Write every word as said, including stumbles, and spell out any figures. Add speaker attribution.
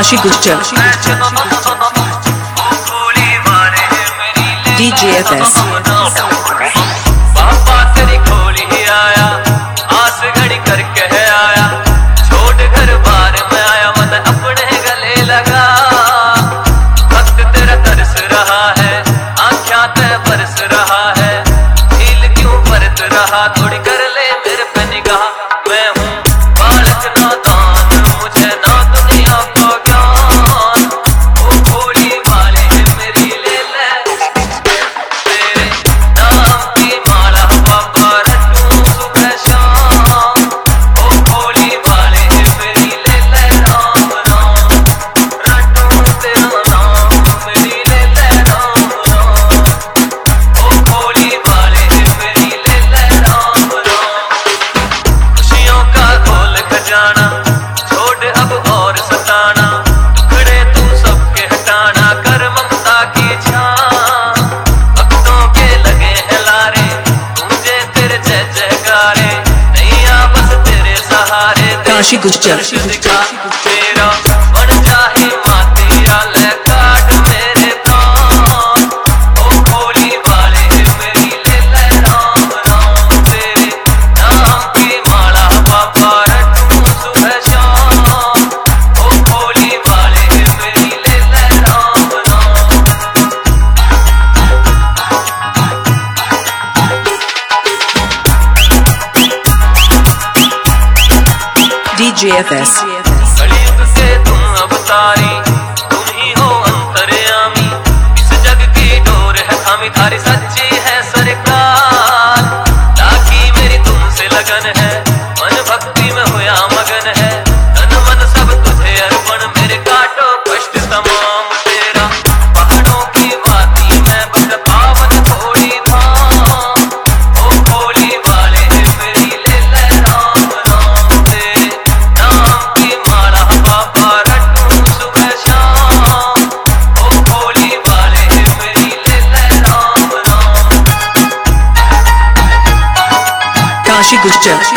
Speaker 1: Kashi Gujjar D J F S
Speaker 2: पापा तेरी खोली ही आया, आस घड़ी करके है आया, छोड़ घर बार में आया, मन अपने गले लगा। वक्त तेरा तरस रहा है, आँखों ते बरस रहा है, दिल क्यों बरत रहा, थोड़ी कर ले मेरे पे निगाह। मैं हूँ बालक नादान, मुझे ना दुनिया को ज्ञान, वो भोली वाले मेरी ले ले तेरे नाम की माला, बाबा रटूं सुबह शाम, वो भोली वाले मेरी ले ले राम राम, रटूं तेरा नाम मेरी ले ले राम राम, वो भोली वाले मेरी ले ले राम राम। खुशियों का खोल खजाना, छोड़ अब और सताना, टुकड़े तू सबके हटाना, कर ममता की छां। भक्तों के लगे हैं लारे, मुझे तेरे जय जयकारे, नैया बस तेरे सहारे।
Speaker 1: काशी गुज्जर
Speaker 2: तेरा बन चाहे माँ तेरा, ले काट मेरे प्राण, ओ भोली वाले मेरी ले ले राम राम, तेरे नाम की माला बाबा रटूं सुबह शाम, ओ भोली वाले मेरी ले ले Ram Ram.
Speaker 1: D J F S
Speaker 2: कलयुग से तुम अवतारी, तुम ही हो अंतर्यामी, इस जग की डोर है थामी, थारी सच्ची है सरकार। लाकी मेरी तुमसे लगन है, मन भक्ति में हुआ मगन है, तन मन सब तुझे अर्पण, मेरे काटो कष्ट तमाम तेरा। पहाड़ों की वादी में बस पावन थोड़ी धाम, ओ भोली वाले मेरी ले ले राम राम, तेरे नाम की माला बाबा रटूं सुबह शाम, ओ भोली वाले मेरी ले ले राम राम।
Speaker 1: काशी गुज्जर